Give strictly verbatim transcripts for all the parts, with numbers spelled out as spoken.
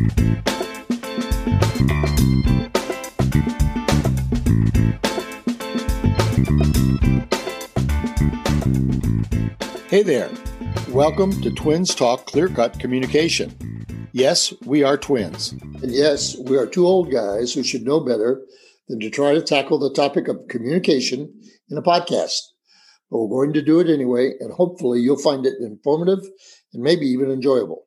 Hey there. Welcome to Twins Talk Clear-Cut Communication. Yes, we are twins. And yes, we are two old guys who should know better than to try to tackle the topic of communication in a podcast. But we're going to do it anyway, and hopefully you'll find it informative and maybe even enjoyable.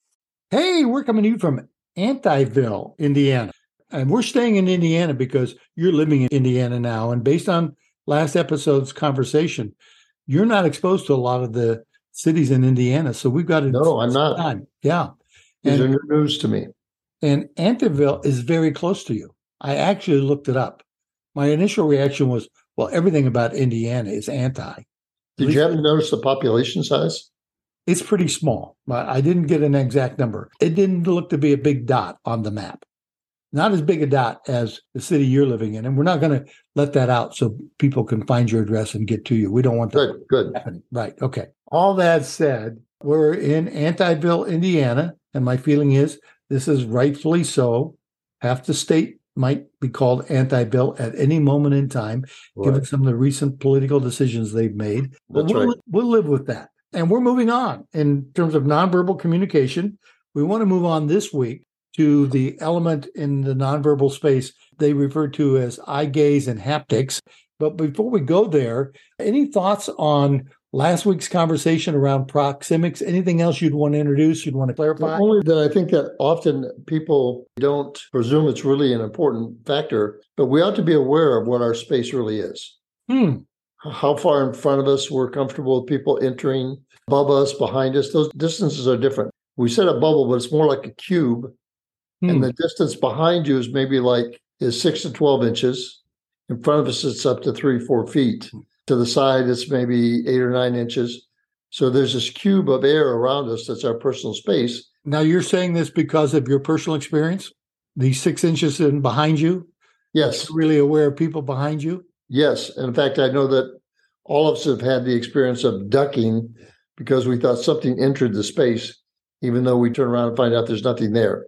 Hey, we're coming to you from Antiville, Indiana. And we're staying in Indiana because you're living in Indiana now. And based on last episode's conversation, you're not exposed to a lot of the cities in Indiana. So we've got to. No, I'm not. Time. Yeah. These and, are new news to me. And Antiville is very close to you. I actually looked it up. My initial reaction was, well, everything about Indiana is anti. Did you happen to notice the population size? It's pretty small. I didn't get an exact number. It didn't look to be a big dot on the map. Not as big a dot as the city you're living in. And we're not going to let that out so people can find your address and get to you. We don't want that good, good. happening. Right. Okay. All that said, we're in Antiville, Indiana. And my feeling is this is rightfully so. Half the state might be called Antiville at any moment in time, right, given some of the recent political decisions they've made. But That's we'll, right. we'll live with that. And we're moving on in terms of nonverbal communication. We want to move on this week to the element in the nonverbal space they refer to as eye gaze and haptics. But before we go there, any thoughts on last week's conversation around proxemics? Anything else you'd want to introduce, you'd want to clarify? Only that I think that often people don't presume it's really an important factor, but we ought to be aware of what our space really is. Hmm. How far in front of us we're comfortable with people entering, above us, behind us. Those distances are different. We said a bubble, but it's more like a cube. Hmm. And the distance behind you is maybe like is six to twelve inches. In front of us, it's up to three, four feet. To the side, it's maybe eight or nine inches. So there's this cube of air around us that's our personal space. Now, you're saying this because of your personal experience? These six inches in behind you? Yes. You're really aware of people behind you? Yes. And in fact, I know that all of us have had the experience of ducking because we thought something entered the space, even though we turn around and find out there's nothing there.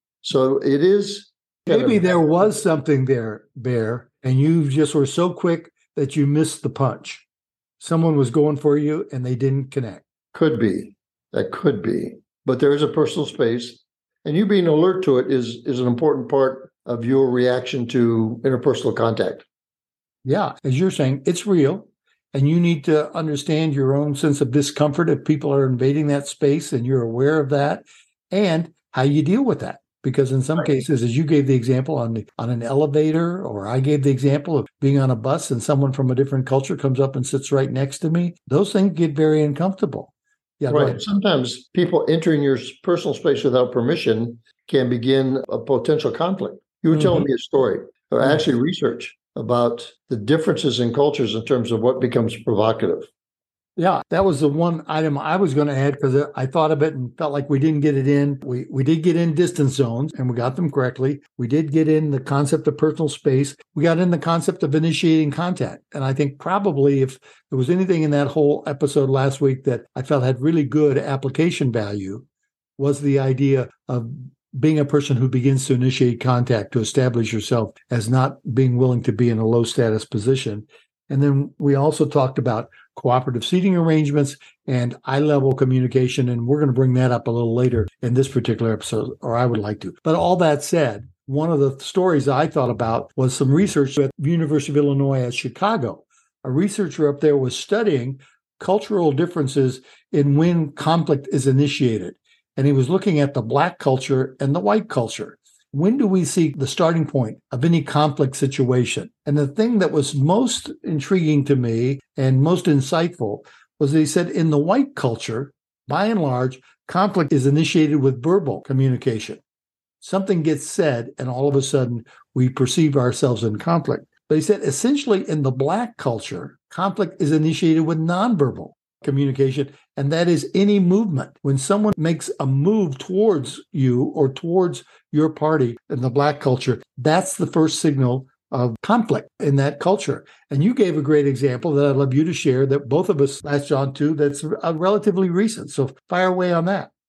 So it is. Maybe there was something there, Bear, and you just were so quick that you missed the punch. Someone was going for you and they didn't connect. Could be. That could be. But there is a personal space. And you being alert to it is, is an important part of your reaction to interpersonal contact. Yeah. As you're saying, it's real. And you need to understand your own sense of discomfort if people are invading that space and you're aware of that and how you deal with that. Because in some Right. cases, as you gave the example on the, on an elevator, or I gave the example of being on a bus and someone from a different culture comes up and sits right next to me, those things get very uncomfortable. Yeah, Right. Sometimes people entering your personal space without permission can begin a potential conflict. You were mm-hmm. telling me a story, or mm-hmm. actually research about the differences in cultures in terms of what becomes provocative. Yeah, that was the one item I was going to add because I thought of it and felt like we didn't get it in. We we did get in distance zones and we got them correctly. We did get in the concept of personal space. We got in the concept of initiating contact. And I think probably if there was anything in that whole episode last week that I felt had really good application value was the idea of being a person who begins to initiate contact, to establish yourself as not being willing to be in a low status position. And then we also talked about cooperative seating arrangements and eye-level communication, and we're going to bring that up a little later in this particular episode, or I would like to. But all that said, one of the stories I thought about was some research at the University of Illinois at Chicago. A researcher up there was studying cultural differences in when conflict is initiated, and he was looking at the Black culture and the white culture. When do we see the starting point of any conflict situation? And the thing that was most intriguing to me and most insightful was that he said in the white culture, by and large, conflict is initiated with verbal communication. Something gets said, and all of a sudden, we perceive ourselves in conflict. But he said essentially in the Black culture, conflict is initiated with nonverbal communication, and that is any movement. When someone makes a move towards you or towards your party in the Black culture, that's the first signal of conflict in that culture. And you gave a great example that I'd love you to share that both of us latched on to that's uh, relatively recent. So fire away on that.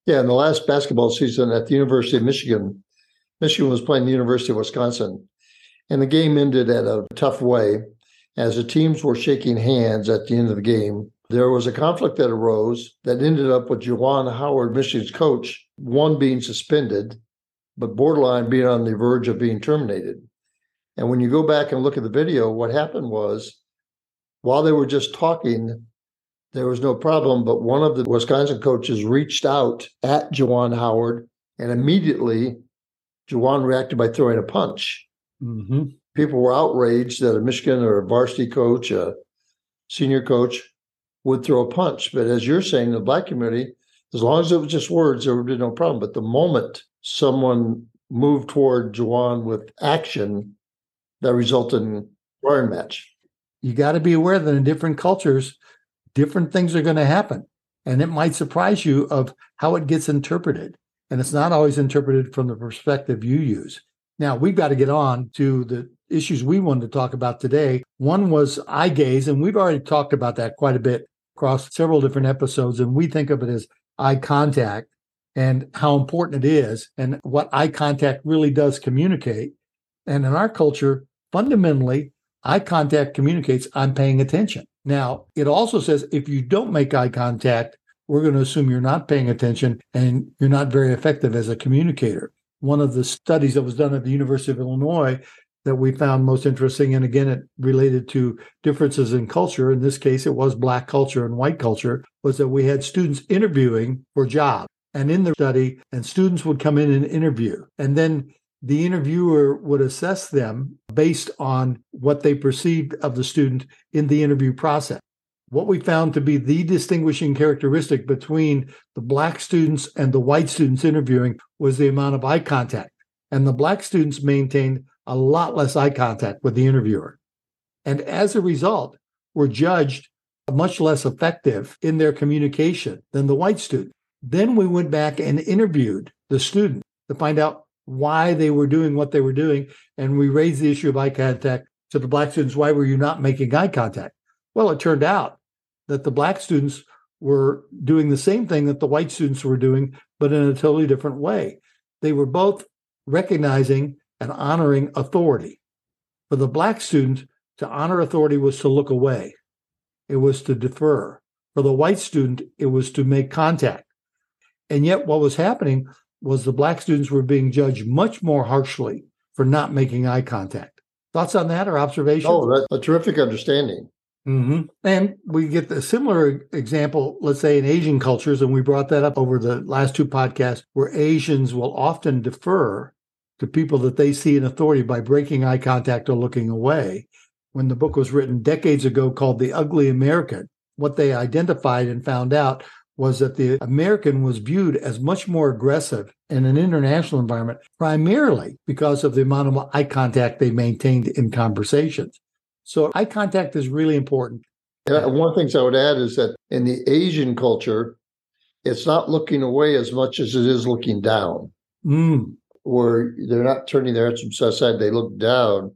Yeah, in the last basketball season at the University of Michigan, Michigan was playing the University of Wisconsin, and the game ended at a tough way. As the teams were shaking hands at the end of the game, there was a conflict that arose that ended up with Juwan Howard, Michigan's coach, one being suspended, but borderline being on the verge of being terminated. And when you go back and look at the video, what happened was, while they were just talking, there was no problem, but one of the Wisconsin coaches reached out at Juwan Howard, and immediately Juwan reacted by throwing a punch. Mm-hmm. People were outraged that a Michigan or a varsity coach, a senior coach, would throw a punch. But as you're saying, the Black community, as long as it was just words, there would be no problem. But the moment someone moved toward Juwan with action, that resulted in a sparring match. You got to be aware that in different cultures, different things are going to happen. And it might surprise you of how it gets interpreted. And it's not always interpreted from the perspective you use. Now, we've got to get on to the issues we wanted to talk about today. One was eye gaze, and we've already talked about that quite a bit across several different episodes. And we think of it as eye contact and how important it is and what eye contact really does communicate. And in our culture, fundamentally, eye contact communicates I'm paying attention. Now, it also says if you don't make eye contact, we're going to assume you're not paying attention and you're not very effective as a communicator. One of the studies that was done at the University of Illinois that we found most interesting, and again, it related to differences in culture. In this case, it was Black culture and white culture, was that we had students interviewing for jobs. And in the study, and students would come in and interview. And then the interviewer would assess them based on what they perceived of the student in the interview process. What we found to be the distinguishing characteristic between the Black students and the white students interviewing was the amount of eye contact. And the Black students maintained a lot less eye contact with the interviewer. And as a result, were judged much less effective in their communication than the white student. Then we went back and interviewed the student to find out why they were doing what they were doing. And we raised the issue of eye contact to the Black students. Why were you not making eye contact? Well, it turned out that the Black students were doing the same thing that the white students were doing, but in a totally different way. They were both recognizing and honoring authority. For the Black student, to honor authority was to look away. It was to defer. For the white student, it was to make contact. And yet what was happening was the Black students were being judged much more harshly for not making eye contact. Thoughts on that or observations? Oh, that's a terrific understanding. Mm-hmm. And we get a similar example, let's say in Asian cultures, and we brought that up over the last two podcasts, where Asians will often defer to people that they see in authority by breaking eye contact or looking away. When the book was written decades ago called The Ugly American, what they identified and found out was that the American was viewed as much more aggressive in an international environment, primarily because of the amount of eye contact they maintained in conversations. So eye contact is really important. And one of the things I would add is that in the Asian culture, it's not looking away as much as it is looking down, Mm. where they're not turning their heads from side to side, they look down.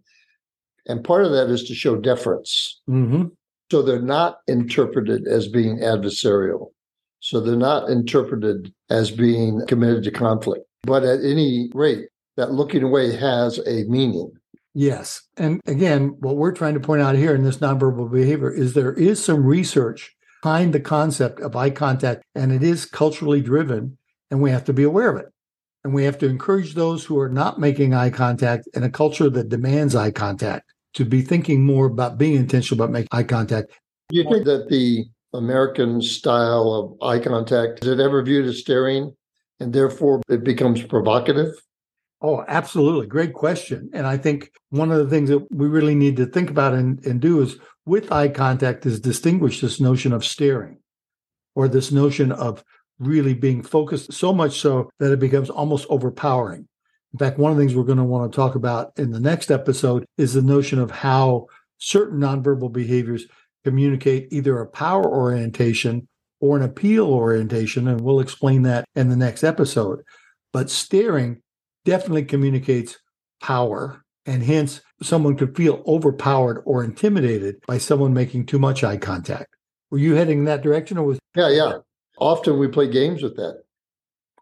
And part of that is to show deference. Mm-hmm. So they're not interpreted as being adversarial. So they're not interpreted as being committed to conflict. But at any rate, that looking away has a meaning. Yes. And again, what we're trying to point out here in this nonverbal behavior is there is some research behind the concept of eye contact, and it is culturally driven, and we have to be aware of it. And we have to encourage those who are not making eye contact in a culture that demands eye contact to be thinking more about being intentional about making eye contact. Do you think that the American style of eye contact, is it ever viewed as staring, and therefore it becomes provocative? Oh, absolutely. Great question. And I think one of the things that we really need to think about and, and do is with eye contact is distinguish this notion of staring or this notion of really being focused so much so that it becomes almost overpowering. In fact, one of the things we're going to want to talk about in the next episode is the notion of how certain nonverbal behaviors communicate either a power orientation or an appeal orientation, and we'll explain that in the next episode. But staring definitely communicates power, and hence someone could feel overpowered or intimidated by someone making too much eye contact. Were you heading in that direction, or was? Yeah, yeah. Often we play games with that.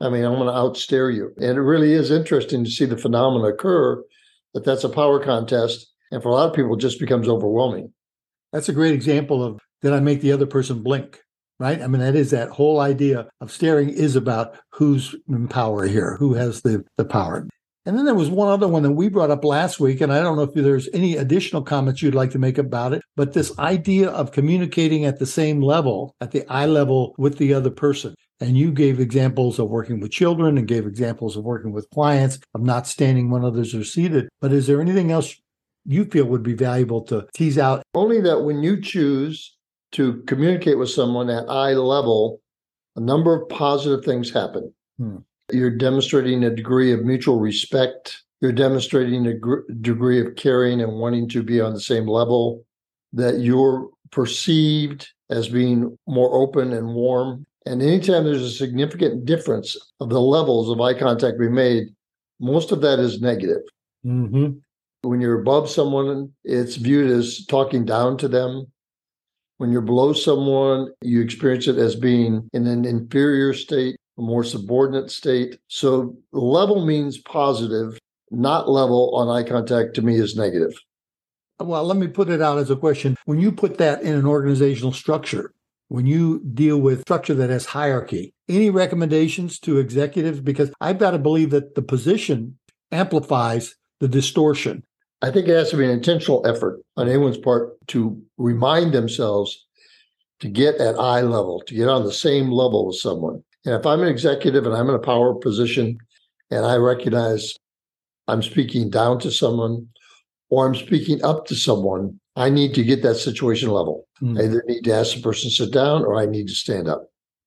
I mean, I'm going to outstare you. And it really is interesting to see the phenomena occur that that's a power contest. And for a lot of people, it just becomes overwhelming. That's a great example of, did I make the other person blink? Right? I mean, that is that whole idea of staring is about who's in power here, who has the, the power. And then there was one other one that we brought up last week, and I don't know if there's any additional comments you'd like to make about it, but this idea of communicating at the same level, at the eye level with the other person. And you gave examples of working with children and gave examples of working with clients, of not standing when others are seated. But is there anything else you feel would be valuable to tease out? Only that when you choose to communicate with someone at eye level, a number of positive things happen. Hmm. You're demonstrating a degree of mutual respect. You're demonstrating a gr- degree of caring and wanting to be on the same level, that you're perceived as being more open and warm. And anytime there's a significant difference of the levels of eye contact being made, most of that is negative. Mm-hmm. When you're above someone, it's viewed as talking down to them. When you're below someone, you experience it as being in an inferior state, a more subordinate state. So level means positive, not level on eye contact to me is negative. Well, let me put it out as a question. When you put that in an organizational structure, when you deal with structure that has hierarchy, any recommendations to executives? Because I've got to believe that the position amplifies the distortion. I think it has to be an intentional effort on anyone's part to remind themselves to get at eye level, to get on the same level as someone. And if I'm an executive and I'm in a power position and I recognize I'm speaking down to someone or I'm speaking up to someone, I need to get that situation level. Mm. I either need to ask the person to sit down or I need to stand up.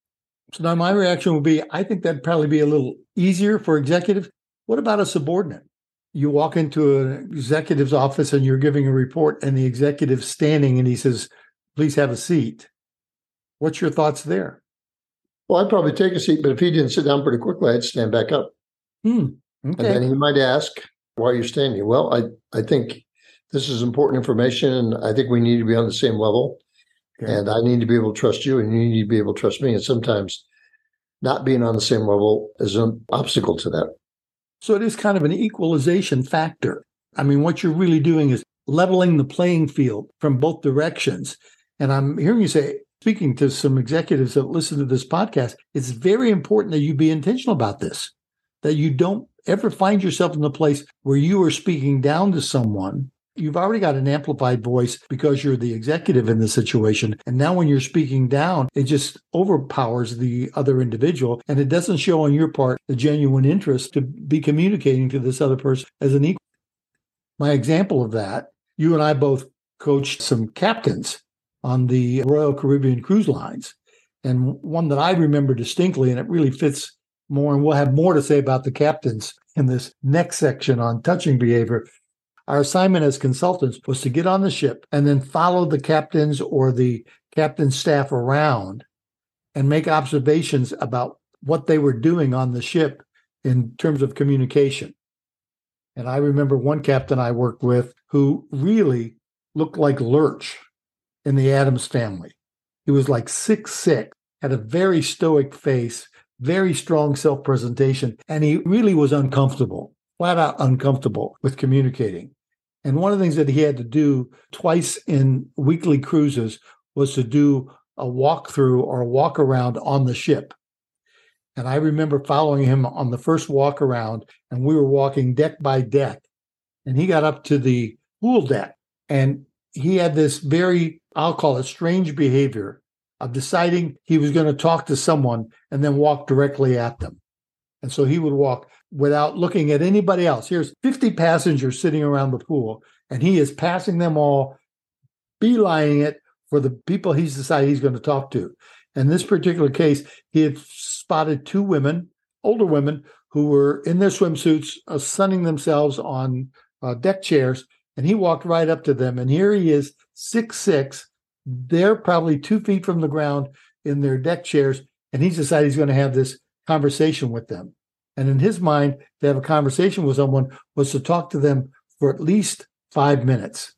So now my reaction would be, I think that'd probably be a little easier for executives. What about a subordinate? You walk into an executive's office and you're giving a report and the executive's standing and he says, please have a seat. What's your thoughts there? Well, I'd probably take a seat, but if he didn't sit down pretty quickly, I'd stand back up. Hmm. And Okay. then he might ask, why are you standing? Well, I, I think this is important information and I think we need to be on the same level. Okay. And I need to be able to trust you and you need to be able to trust me. And sometimes not being on the same level is an obstacle to that. So it is kind of an equalization factor. I mean, what you're really doing is leveling the playing field from both directions. And I'm hearing you say, speaking to some executives that listen to this podcast, it's very important that you be intentional about this, that you don't ever find yourself in the place where you are speaking down to someone. You've already got an amplified voice because you're the executive in the situation. And now when you're speaking down, it just overpowers the other individual. And it doesn't show on your part the genuine interest to be communicating to this other person as an equal. My example of that, you and I both coached some captains on the Royal Caribbean cruise lines. And one that I remember distinctly, and it really fits more, and we'll have more to say about the captains in this next section on touching behavior. Our assignment as consultants was to get on the ship and then follow the captains or the captain's staff around and make observations about what they were doing on the ship in terms of communication. And I remember one captain I worked with who really looked like Lurch in the Addams Family. He was like six foot six, had a very stoic face, very strong self-presentation, and he really was uncomfortable. Flat out uncomfortable with communicating. And one of the things that he had to do twice in weekly cruises was to do a walkthrough or a walk around on the ship. And I remember following him on the first walk around, and we were walking deck by deck. And he got up to the pool deck, and he had this very, I'll call it strange behavior of deciding he was going to talk to someone and then walk directly at them. And so he would walk without looking at anybody else. Here's fifty passengers sitting around the pool, and he is passing them all, beelining it for the people he's decided he's going to talk to. In this particular case, he had spotted two women, older women, who were in their swimsuits, uh, sunning themselves on uh, deck chairs, and he walked right up to them. And here he is, six foot six. They're probably two feet from the ground in their deck chairs, and he's decided he's going to have this conversation with them. And in his mind, to have a conversation with someone was to talk to them for at least five minutes,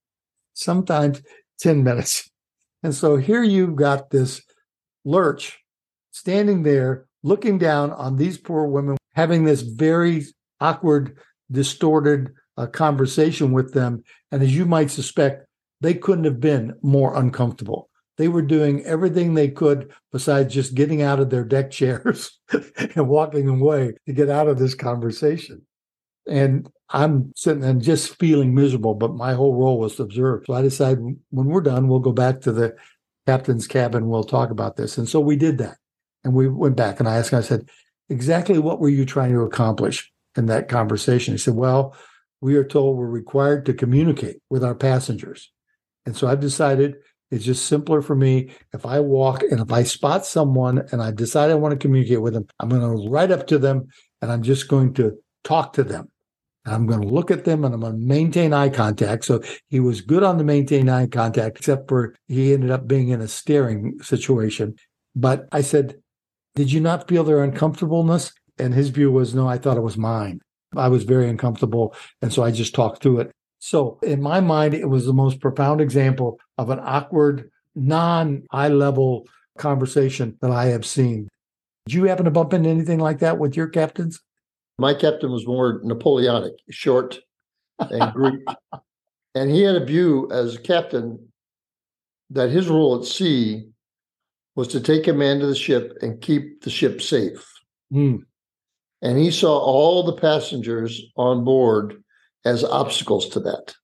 sometimes ten minutes. And so here you've got this Lurch standing there looking down on these poor women, having this very awkward, distorted uh, conversation with them. And as you might suspect, they couldn't have been more uncomfortable. They were doing everything they could besides just getting out of their deck chairs and walking away to get out of this conversation. And I'm sitting and just feeling miserable, but my whole role was to observe. So I decided when we're done, we'll go back to the captain's cabin. We'll talk about this. And so we did that. And we went back and I asked him, I said, exactly what were you trying to accomplish in that conversation? He said, well, we are told we're required to communicate with our passengers. And so I've decided it's just simpler for me. If I walk and if I spot someone and I decide I want to communicate with them, I'm going to ride up to them and I'm just going to talk to them. And I'm going to look at them and I'm going to maintain eye contact. So he was good on the maintain eye contact, except for he ended up being in a staring situation. But I said, did you not feel their uncomfortableness? And his view was, no, I thought it was mine. I was very uncomfortable. And so I just talked through it. So in my mind, it was the most profound example of an awkward, non-eye level conversation that I have seen. Did you happen to bump into anything like that with your captains? My captain was more Napoleonic, short and Greek. And he had a view as a captain that his role at sea was to take command of the ship and keep the ship safe. Mm. And he saw all the passengers on board as obstacles to that,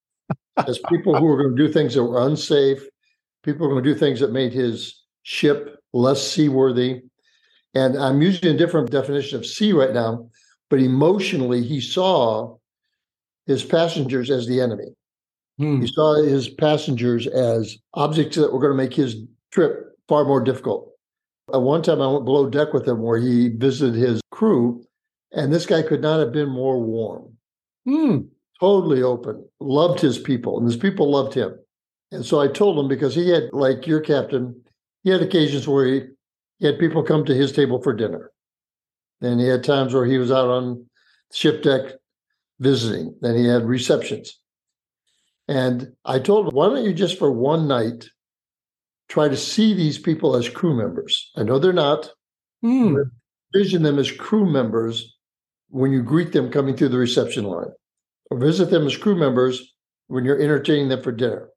as people who were going to do things that were unsafe, people were going to do things that made his ship less seaworthy. And I'm using a different definition of sea right now, but emotionally, he saw his passengers as the enemy. Hmm. He saw his passengers as objects that were going to make his trip far more difficult. At one time, I went below deck with him where he visited his crew, and this guy could not have been more warm. Hmm. Totally open, loved his people, and his people loved him. And so I told him, because he had, like your captain, he had occasions where he, he had people come to his table for dinner. And he had times where he was out on ship deck visiting. Then he had receptions. And I told him, why don't you just for one night try to see these people as crew members? I know they're not. Hmm. Envision them as crew members when you greet them coming through the reception line, or visit them as crew members when you're entertaining them for dinner.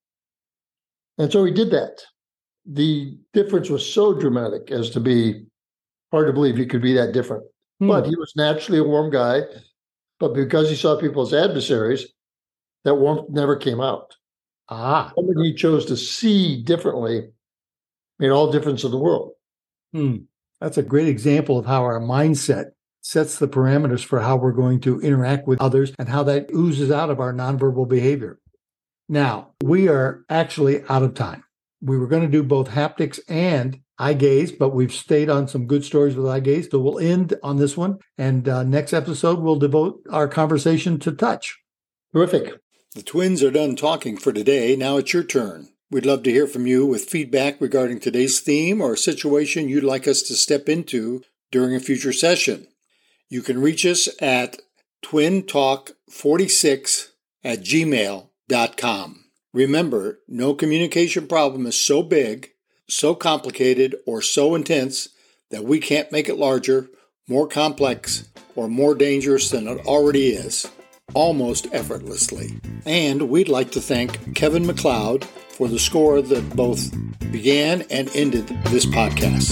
And so he did that. The difference was so dramatic as to be hard to believe he could be that different. Hmm. But he was naturally a warm guy. But because he saw people as adversaries, that warmth never came out. Ah. Something he chose to see differently made all difference in the world. Hmm. That's a great example of how our mindset sets the parameters for how we're going to interact with others and how that oozes out of our nonverbal behavior. Now, we are actually out of time. We were going to do both haptics and eye gaze, but we've stayed on some good stories with eye gaze, so we'll end on this one. And uh, next episode, we'll devote our conversation to touch. Terrific. The twins are done talking for today. Now it's your turn. We'd love to hear from you with feedback regarding today's theme or a situation you'd like us to step into during a future session. You can reach us at twin talk forty-six at gmail dot com. Remember, no communication problem is so big, so complicated, or so intense that we can't make it larger, more complex, or more dangerous than it already is, almost effortlessly. And we'd like to thank Kevin MacLeod for the score that both began and ended this podcast.